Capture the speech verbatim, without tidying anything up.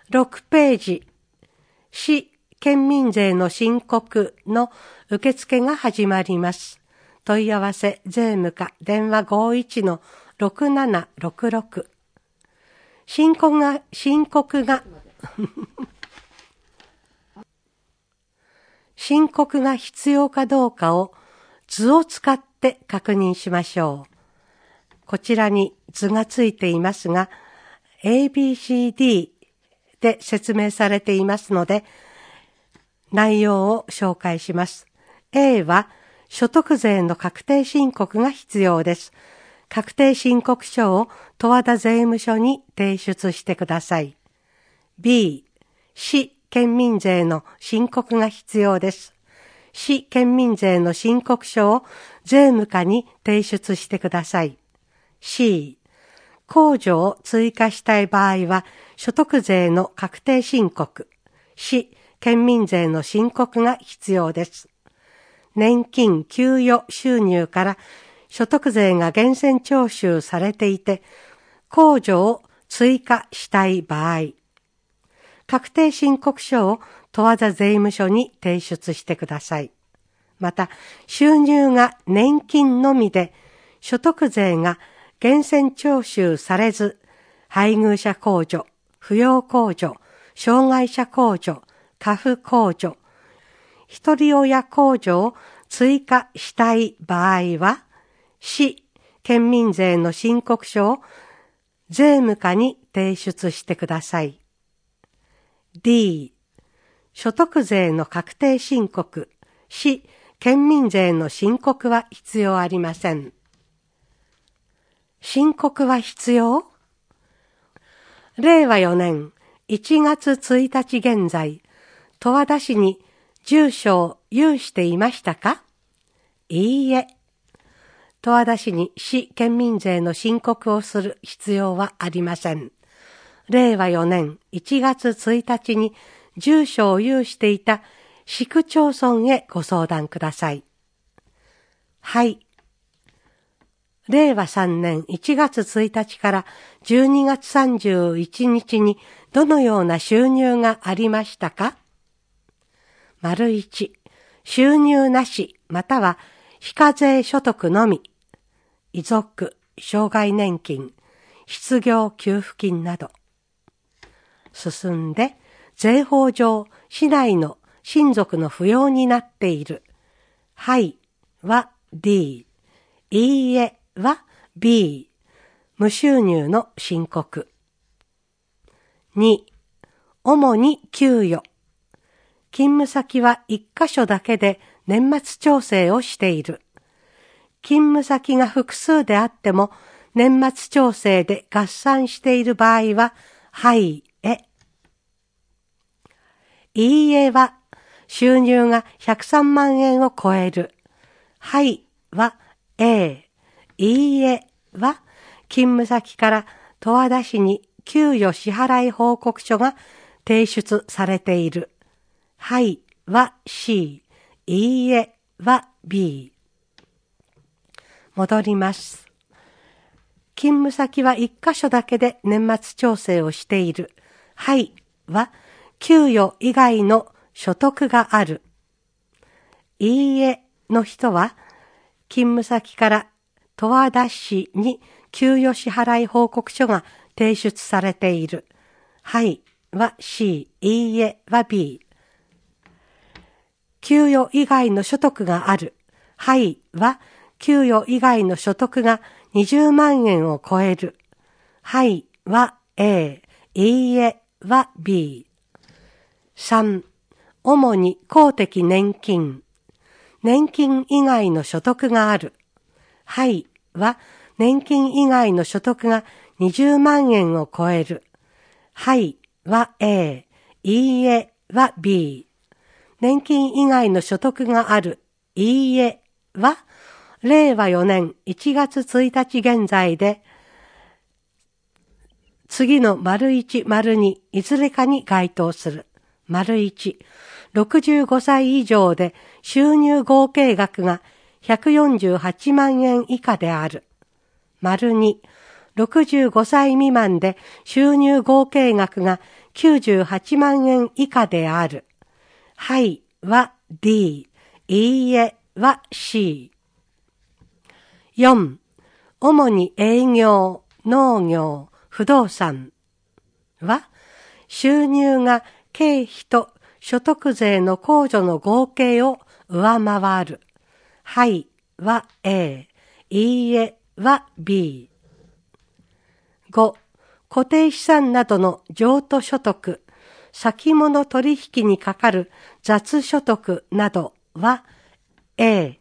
ろくページ、市県民税の申告の受付が始まります。問い合わせ税務課電話 ごーいちのろくななろくろく。申告が、申告が、申告が必要かどうかを図を使って確認しましょう。こちらに図がついていますが、エービーシーディー で説明されていますので、内容を紹介します。A は所得税の確定申告が必要です。確定申告書を十和田税務署に提出してください。B、市県民税の申告が必要です。市県民税の申告書を税務課に提出してください。C、控除を追加したい場合は所得税の確定申告、市県民税の申告が必要です。年金給与収入から所得税が源泉徴収されていて、控除を追加したい場合、確定申告書を十和田税務署に提出してください。また、収入が年金のみで、所得税が源泉徴収されず、配偶者控除、扶養控除、障害者控除、家父控除、一人親控除を追加したい場合は、市県民税の申告書を税務課に提出してください。D、所得税の確定申告、市県民税の申告は必要ありません。申告は必要？れいわよねんいちがつついたち現在、十和田市に住所を有していましたか？いいえ。十和田市に市県民税の申告をする必要はありません。れいわよねんいちがつついたちに住所を有していた市区町村へご相談ください。はい。れいわさんねんいちがつついたちからじゅうにがつさんじゅういちにちにどのような収入がありましたか？丸いち、収入なしまたは非課税所得のみ、遺族、障害年金、失業給付金など。進んで、税法上、市内の親族の扶養になっている。はいは D、いいえは B、無収入の申告。に、主に給与。勤務先は一箇所だけで年末調整をしている。勤務先が複数であっても年末調整で合算している場合は、はいえ。いいえは収入がひゃくさんまんえんを超える。はいは A、いいえは勤務先から十和田市に給与支払い報告書が提出されている。はいは C、いいえは B。戻ります。勤務先は一箇所だけで年末調整をしている。はいは給与以外の所得がある。いいえの人は勤務先から十和田市に給与支払い報告書が提出されている。はいは C、いいえは B。給与以外の所得がある。はいは給与以外の所得がにじゅうまんえんを超える。はいは A、いいえは B。さん、主に公的年金。年金以外の所得がある。はいは年金以外の所得がにじゅうまんえんを超える。はいは A、いいえは B。年金以外の所得がある。いいえはれいわよねんいちがつついたち現在で、次の丸いち、丸にいずれかに該当する。丸いち、ろくじゅうごさい以上で収入合計額がひゃくよんじゅうはちまんえん以下である。丸に、 ろくじゅうごさい未満で収入合計額がきゅうじゅうはちまんえん以下である。はいは D、いいえは C。よん、主に営業、農業、不動産は、収入が経費と所得税の控除の合計を上回る。はいは A、いいえは B。ご、固定資産などの譲渡所得、先物取引にかかる雑所得などは A、